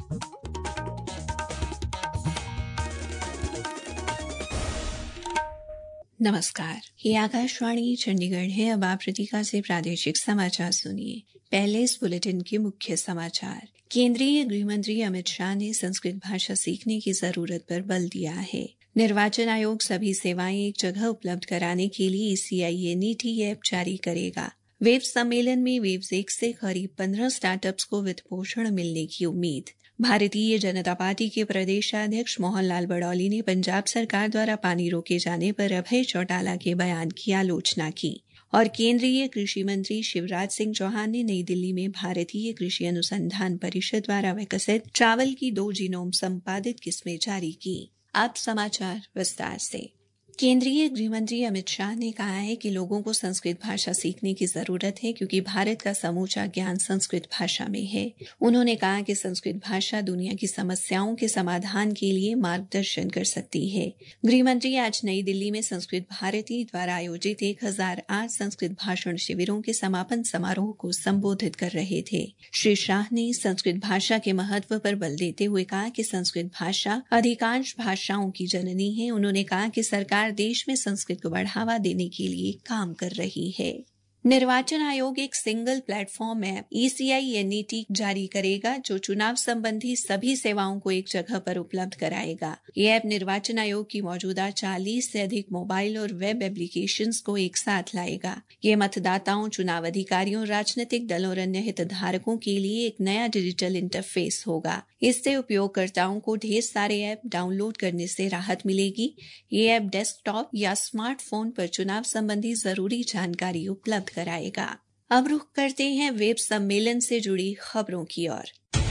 नमस्कार, ये आकाशवाणी चंडीगढ़ है। अब आप रितिका से प्रादेशिक समाचार सुनिए। पहले इस बुलेटिन के मुख्य समाचार। केंद्रीय गृह मंत्री अमित शाह ने संस्कृत भाषा सीखने की जरूरत पर बल दिया है। निर्वाचन आयोग सभी सेवाएं एक जगह उपलब्ध कराने के लिए ECI-NET ऐप जारी करेगा। वेव्स सम्मेलन में वेव्स 1 से करीब 15 स्टार्टअप्स को वित्त पोषण मिलने की उम्मीद। भारतीय जनता पार्टी के प्रदेशाध्यक्ष मोहन लाल बड़ौली ने पंजाब सरकार द्वारा पानी रोके जाने पर अभय चौटाला के बयान की आलोचना की। और केंद्रीय कृषि मंत्री शिवराज सिंह चौहान ने नई दिल्ली में भारतीय कृषि अनुसंधान परिषद द्वारा विकसित चावल की 2 जीनोम संपादित किस्में जारी की। अब समाचार विस्तार से। केंद्रीय गृह मंत्री अमित शाह ने कहा है कि लोगों को संस्कृत भाषा सीखने की जरूरत है, क्योंकि भारत का समूचा ज्ञान संस्कृत भाषा में है। उन्होंने कहा कि संस्कृत भाषा दुनिया की समस्याओं के समाधान के लिए मार्गदर्शन कर सकती है। गृह मंत्री आज नई दिल्ली में संस्कृत भारती द्वारा आयोजित 1008 संस्कृत भाषण शिविरों के समापन समारोह को संबोधित कर रहे थे। श्री शाह ने संस्कृत भाषा के महत्व पर बल देते हुए कहा कि संस्कृत भाषा अधिकांश भाषाओं की जननी है। उन्होंने कहा कि सरकार देश में संस्कृत को बढ़ावा देने के लिए काम कर रही है। निर्वाचन आयोग एक सिंगल प्लेटफॉर्म ऐप ECI-NET जारी करेगा, जो चुनाव संबंधी सभी सेवाओं को एक जगह पर उपलब्ध कराएगा। ये ऐप निर्वाचन आयोग की मौजूदा 40 से अधिक मोबाइल और वेब एप्लीकेशंस को एक साथ लाएगा। ये मतदाताओं, चुनाव अधिकारियों, राजनीतिक दलों और अन्य हितधारकों के लिए एक नया डिजिटल इंटरफेस होगा। इससे उपयोगकर्ताओं को ढेर सारे ऐप डाउनलोड करने से राहत मिलेगी। ये ऐप डेस्कटॉप या स्मार्टफोन पर चुनाव संबंधी जरूरी जानकारी उपलब्ध कराएगा। अब रुख करते हैं वेब सम्मेलन से जुड़ी खबरों की ओर।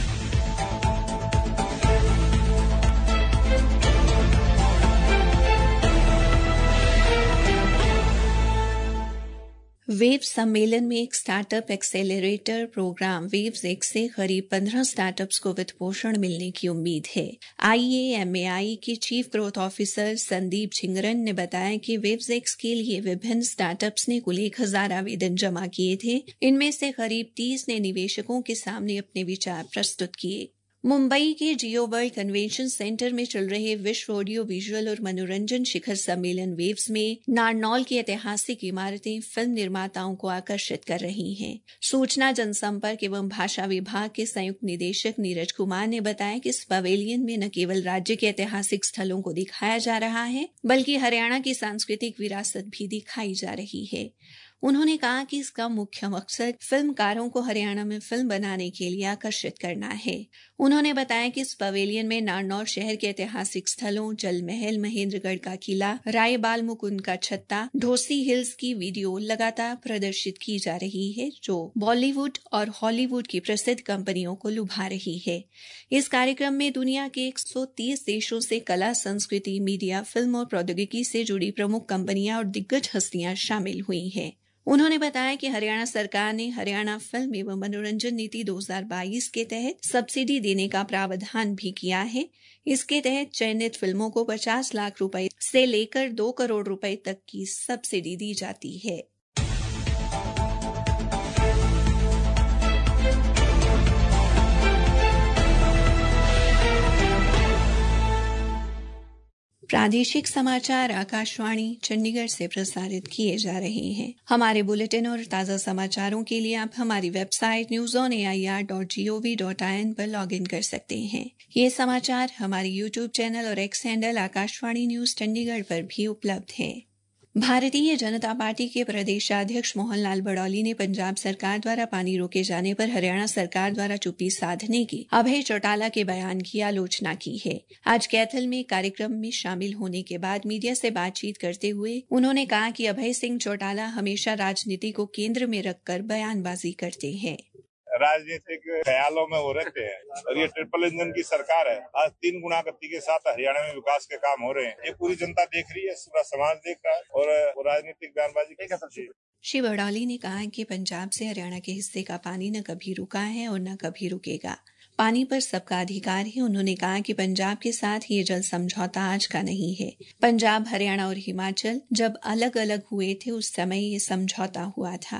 वेव्स सम्मेलन में एक स्टार्टअप एक्सेलरेटर प्रोग्राम वेव्स 1 से करीब 15 स्टार्टअप्स को वित्त पोषण मिलने की उम्मीद है। IAMAI के chief growth officer Sandeep Jhingran ने बताया कि वेव्स 1 के लिए विभिन्न स्टार्टअप्स ने कुल 1000 आवेदन जमा किए थे। इनमें से करीब 30 ने निवेशकों के सामने अपने विचार प्रस्तुत किए। मुंबई के जियो वर्ल्ड कन्वेंशन सेंटर में चल रहे विश्व ऑडियो विजुअल और मनोरंजन शिखर सम्मेलन वेव्स में नारनौल की ऐतिहासिक इमारतें फिल्म निर्माताओं को आकर्षित कर रही हैं। सूचना जनसंपर्क एवं भाषा विभाग के संयुक्त निदेशक नीरज कुमार ने बताया कि इस पवेलियन में न केवल राज्य के ऐतिहासिक स्थलों को दिखाया जा रहा है, बल्कि हरियाणा की सांस्कृतिक विरासत भी दिखाई जा रही है। उन्होंने कहा कि इसका मुख्य मकसद फिल्मकारों को हरियाणा में फिल्म बनाने के लिए आकर्षित करना है। उन्होंने बताया कि इस पवेलियन में नारनौल शहर के ऐतिहासिक स्थलों, जल महल, महेंद्रगढ़ का किला, राय बाल मुकुंद का छत्ता, ढोसी हिल्स की वीडियो लगातार प्रदर्शित की जा रही है, जो बॉलीवुड और हॉलीवुड की प्रसिद्ध कंपनियों को लुभा रही है। इस कार्यक्रम में दुनिया के 130 देशों से कला, संस्कृति, मीडिया, फिल्म और प्रौद्योगिकी से जुड़ी प्रमुख कंपनियां और दिग्गज हस्तियां शामिल हुई हैं। उन्होंने बताया कि हरियाणा सरकार ने हरियाणा फिल्म एवं मनोरंजन नीति 2022 के तहत सब्सिडी देने का प्रावधान भी किया है। इसके तहत चयनित फिल्मों को 50 लाख रुपए से लेकर 2 करोड़ रुपए तक की सब्सिडी दी जाती है। प्रादेशिक समाचार आकाशवाणी चंडीगढ़ से प्रसारित किए जा रहे हैं। हमारे बुलेटिन और ताज़ा समाचारों के लिए आप हमारी वेबसाइट newsonair.gov.in पर लॉगिन कर सकते हैं। ये समाचार हमारे यूट्यूब चैनल और X handle Akashvani news Chandigarh पर भी उपलब्ध है। भारतीय जनता पार्टी के प्रदेशाध्यक्ष मोहन लाल बड़ौली ने पंजाब सरकार द्वारा पानी रोके जाने पर हरियाणा सरकार द्वारा चुप्पी साधने की अभय चौटाला के बयान की आलोचना की है। आज कैथल में कार्यक्रम में शामिल होने के बाद मीडिया से बातचीत करते हुए उन्होंने कहा कि अभय सिंह चौटाला हमेशा राजनीति को केंद्र में रखकर बयानबाजी करते हैं। राजनीतिक ख्यालों में वो रहते हैं और ये ट्रिपल इंजन की सरकार है। आज 3 गुना गति के साथ हरियाणा में विकास के काम हो रहे हैं। ये पूरी जनता देख रही है, पूरा समाज देख रहा है और वो राजनीतिक बयानबाजी की सबसे। श्री बड़ौली ने कहा कि पंजाब से हरियाणा के हिस्से का पानी न कभी रुका है और न कभी रुकेगा। पानी पर सबका अधिकार है। उन्होंने कहा कि पंजाब के साथ ये जल समझौता आज का नहीं है। पंजाब, हरियाणा और हिमाचल जब अलग अलग हुए थे उस समय ये समझौता हुआ था।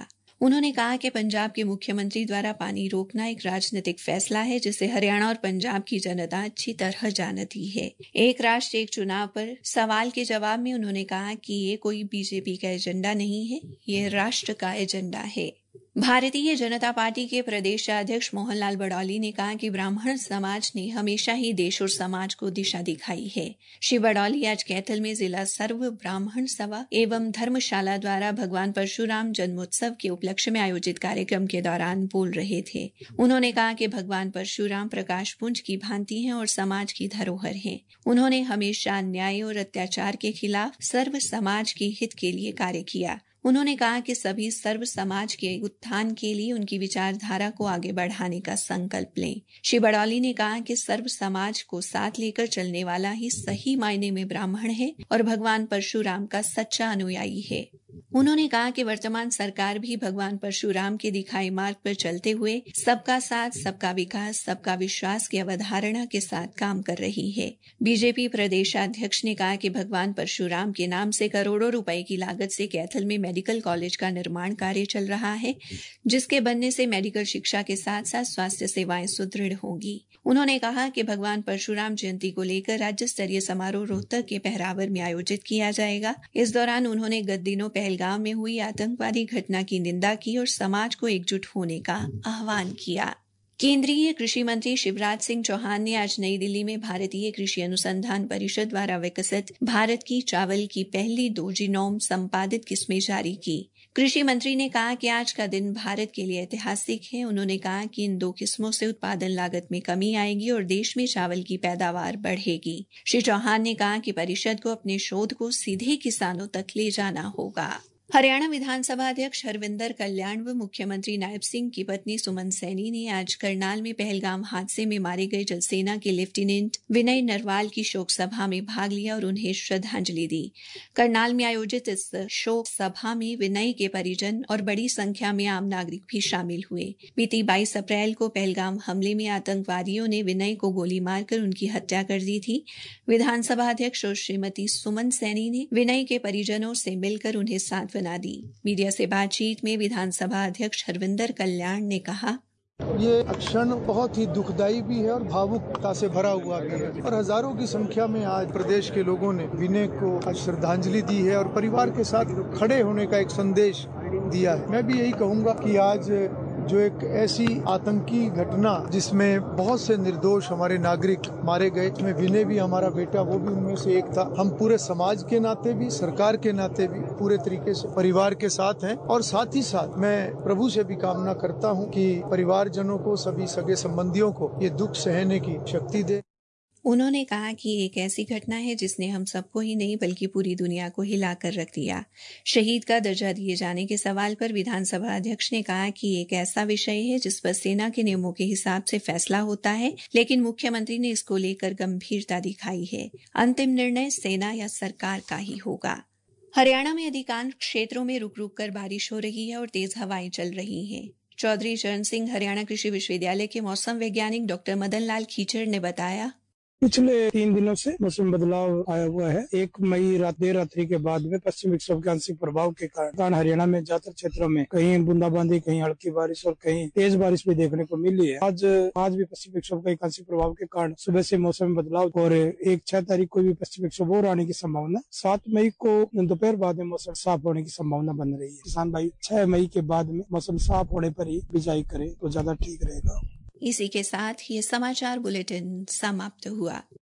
उन्होंने कहा कि पंजाब के मुख्यमंत्री द्वारा पानी रोकना एक राजनीतिक फैसला है जिसे हरियाणा और पंजाब की जनता अच्छी तरह जानती है। एक राष्ट्र एक चुनाव पर सवाल के जवाब में उन्होंने कहा कि ये कोई बीजेपी का एजेंडा नहीं है, ये राष्ट्र का एजेंडा है। भारतीय जनता पार्टी के प्रदेशाध्यक्ष मोहन लाल बड़ौली ने कहा कि ब्राह्मण समाज ने हमेशा ही देश और समाज को दिशा दिखाई है। श्री बड़ौली आज कैथल में जिला सर्व ब्राह्मण सभा एवं धर्मशाला द्वारा भगवान परशुराम जन्मोत्सव के उपलक्ष्य में आयोजित कार्यक्रम के दौरान बोल रहे थे। उन्होंने कहा कि भगवान परशुराम प्रकाश पुंज की भांति हैं और समाज की धरोहर हैं। उन्होंने हमेशा अन्याय और अत्याचार के खिलाफ सर्व समाज के हित के लिए कार्य किया। उन्होंने कहा कि सभी सर्व समाज के उत्थान के लिए उनकी विचारधारा को आगे बढ़ाने का संकल्प लें। श्री बड़ौली ने कहा कि सर्व समाज को साथ लेकर चलने वाला ही सही मायने में ब्राह्मण है और भगवान परशुराम का सच्चा अनुयायी है। उन्होंने कहा कि वर्तमान सरकार भी भगवान परशुराम के दिखाए मार्ग पर चलते हुए सबका साथ, सबका विकास, सबका विश्वास की अवधारणा के साथ काम कर रही है। बीजेपी प्रदेशाध्यक्ष ने कहा कि भगवान परशुराम के नाम से करोड़ों रुपए की लागत से कैथल में मेडिकल कॉलेज का निर्माण कार्य चल रहा है, जिसके बनने से मेडिकल शिक्षा के साथ साथ स्वास्थ्य सेवाएं सुदृढ़ होंगी। उन्होंने कहा कि भगवान परशुराम जयंती को लेकर राज्य स्तरीय समारोह रोहतक के पहरावर में आयोजित किया जाएगा। इस दौरान उन्होंने गत दिनों पहलगाम में हुई आतंकवादी घटना की निंदा की और समाज को एकजुट होने का आह्वान किया। केंद्रीय कृषि मंत्री शिवराज सिंह चौहान ने आज नई दिल्ली में भारतीय कृषि अनुसंधान परिषद द्वारा विकसित भारत की चावल की पहली 2 जीनोम संपादित किस्में जारी की। कृषि मंत्री ने कहा कि आज का दिन भारत के लिए ऐतिहासिक है। उन्होंने कहा कि इन 2 किस्मों से उत्पादन लागत में कमी आएगी और देश में चावल की पैदावार बढ़ेगी। श्री चौहान ने कहा कि परिषद को अपने शोध को सीधे किसानों तक ले जाना होगा। हरियाणा विधानसभा अध्यक्ष हरविंदर कल्याण व मुख्यमंत्री नायब सिंह की पत्नी सुमन सैनी ने आज करनाल में पहलगाम हादसे में मारे गए जलसेना के लेफ्टिनेंट विनय नरवाल की शोक सभा में भाग लिया और उन्हें श्रद्धांजलि दी। करनाल में आयोजित इस शोक सभा में विनय के परिजन और बड़ी संख्या में आम नागरिक भी शामिल हुए। बीती 22 अप्रैल को पहलगाम हमले में आतंकवादियों ने विनय को गोली मारकर उनकी हत्या कर दी थी। विधानसभा अध्यक्ष और श्रीमती सुमन सैनी ने विनय के परिजनों से मिलकर उन्हें सांत्वना दी। मीडिया से बातचीत में विधानसभा अध्यक्ष हरविंदर कल्याण ने कहा, ये क्षण बहुत ही दुखदायी भी है और भावुकता से भरा हुआ भी है और हजारों की संख्या में आज प्रदेश के लोगों ने विनय को आज श्रद्धांजलि दी है और परिवार के साथ खड़े होने का एक संदेश दिया है। मैं भी यही कहूँगा कि आज जो एक ऐसी आतंकी घटना जिसमें बहुत से निर्दोष हमारे नागरिक मारे गए, इसमें विनय भी हमारा बेटा, वो भी उनमें से एक था। हम पूरे समाज के नाते भी, सरकार के नाते भी पूरे तरीके से परिवार के साथ हैं और साथ ही साथ मैं प्रभु से भी कामना करता हूं कि परिवारजनों को, सभी सगे संबंधियों को ये दुख सहने की शक्ति दे। उन्होंने कहा कि एक ऐसी घटना है जिसने हम सबको ही नहीं बल्कि पूरी दुनिया को हिलाकर रख दिया। शहीद का दर्जा दिए जाने के सवाल पर विधानसभा अध्यक्ष ने कहा कि एक ऐसा विषय है जिस पर सेना के नियमों के हिसाब से फैसला होता है, लेकिन मुख्यमंत्री ने इसको लेकर गंभीरता दिखाई है। अंतिम निर्णय सेना या सरकार का ही होगा। हरियाणा में अधिकांश क्षेत्रों में रुक रुक कर बारिश हो रही है और तेज हवाएं चल रही हैं। चौधरी चरण सिंह हरियाणा कृषि विश्वविद्यालय के मौसम वैज्ञानिक डॉक्टर मदन लाल खीचड़ ने बताया, पिछले 3 दिनों से मौसम बदलाव आया हुआ है। 1 मई देर रात्रि के बाद में पश्चिमी विक्षोभ के आंशिक प्रभाव के कारण हरियाणा में ज्यादातर क्षेत्रों में कहीं बूंदाबांदी, कहीं हल्की बारिश और कहीं तेज बारिश भी देखने को मिली है। आज भी पश्चिमी विक्षोभ के आंशिक प्रभाव के कारण सुबह से मौसम में बदलाव और 6 तारीख को भी पश्चिमी विक्षोभ और आने की संभावना, 7 मई को दोपहर बाद में मौसम साफ होने की संभावना बन रही है। किसान भाई 6 मई के बाद में मौसम साफ होने पर ही बिजाई करे तो ज्यादा ठीक रहेगा। इसी के साथ ये समाचार बुलेटिन समाप्त हुआ।